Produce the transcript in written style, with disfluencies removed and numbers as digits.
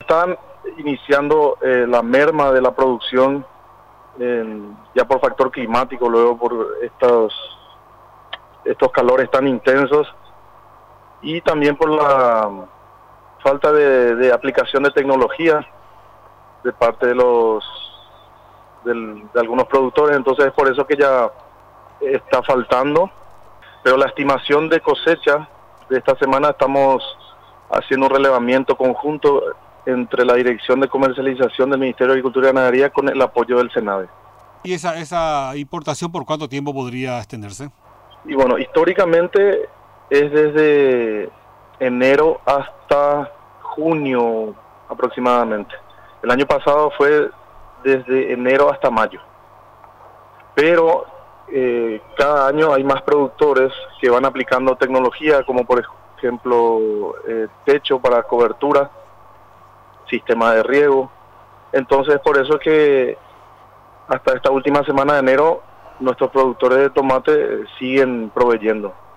están iniciando la merma de la producción, ya por factor climático, luego por estos calores tan intensos, y también por la falta de aplicación de tecnología de parte de algunos productores. Entonces es por eso que ya está faltando, pero la estimación de cosecha de esta semana estamos haciendo un relevamiento conjunto entre la Dirección de Comercialización del Ministerio de Agricultura y Ganadería con el apoyo del SENAVE. ¿Y esa importación por cuánto tiempo podría extenderse? Y bueno, históricamente es desde enero hasta junio aproximadamente. El año pasado fue desde enero hasta mayo. Pero cada año hay más productores que van aplicando tecnología, como por ejemplo techo para cobertura, sistema de riego. Entonces por eso es que hasta esta última semana de enero nuestros productores de tomate siguen proveyendo.